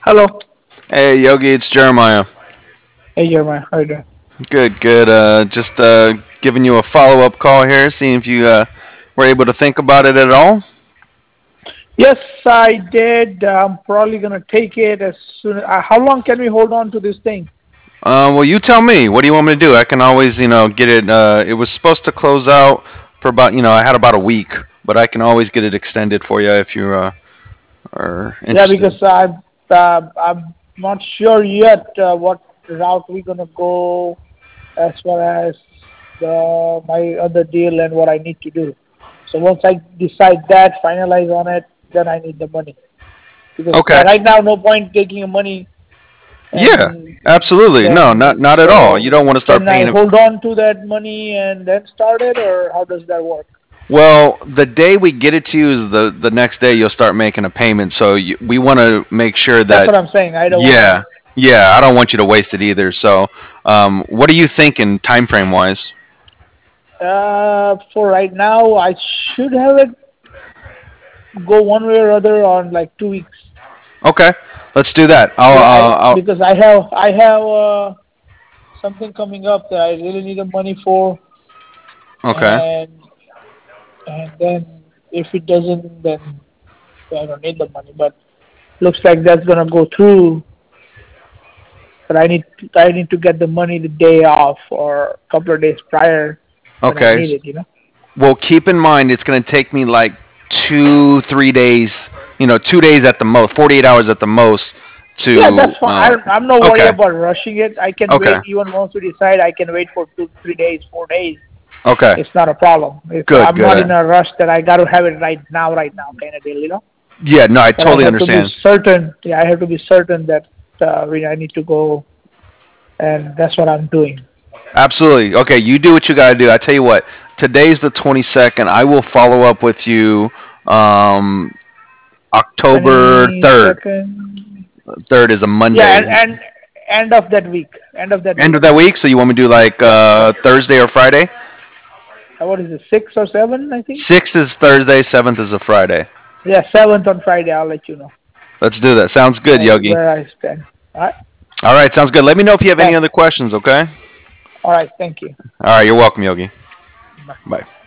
Hello. Hey Yogi, it's Jeremiah. Hey, Jeremiah. How you doing? Good, good. Just giving you a follow-up call here, seeing if you were able to think about it at all. Yes, I did. I'm probably gonna take it as soon. How long can we hold on to this thing? Well, you tell me. What do you want me to do? I can always, get it. It was supposed to close out for about, I had about a week, but I can always get it extended for you if you are Yeah, interested. because I'm not sure yet what route we're gonna go as far as my other deal and what I need to do. So once I decide that, finalize on it, then I need the money. Because Okay. right now, no point taking the money Yeah, and absolutely. No, then not at all. You so don't want to start can I paying. hold on to that money and then start it, or how does that work? Well, the day we get it to you is the next day you'll start making a payment. So we want to make sure That's that what I'm saying. I don't want yeah, yeah. I don't want you to waste it either. So, what are you thinking time frame wise? to. For right now, I should have it go one way or other on like 2 weeks. Okay, let's do that. Yeah, because I have something coming up that I really need the money for, Okay, and then if it doesn't, then I don't need the money. But looks like that's gonna go through. But I need to get the money the day off or a couple of days prior when I okay. need it. Well, keep in mind it's going to take me like 2, 3 days. 2 days at the most, 48 hours at the most Yeah, to. that's fine. I'm not worried Okay, about rushing it. I can okay, wait even once we decide. I can wait for 2, 3 days, 4 days. okay. It's not a problem. Good, I'm not good. in a rush that I got to have it right now, kind of deal. Yeah, no, I But I totally have to be understand. certain. Yeah, I have to be certain that I need to go, and that's what I'm doing. Absolutely. Okay, you do what you got to do. I tell you what, today's the 22nd. I will follow up with you um, October Twenty 3rd. second. 3rd is a Yeah, Monday. and end of that week. End of that End week. of that week, so you want me to do like Yeah, yeah. Thursday or Friday? What is it? 6 or 7, I think. 6th is Thursday, 7th is a Friday. Yeah, 7th on Friday. I'll let you know Let's do that. Sounds good, Yogi. where I stand. All right. All right, sounds good. Let me know if you have any Thanks. other questions, okay? All right. Thank you. All right, you're welcome, Yogi. Bye. Bye.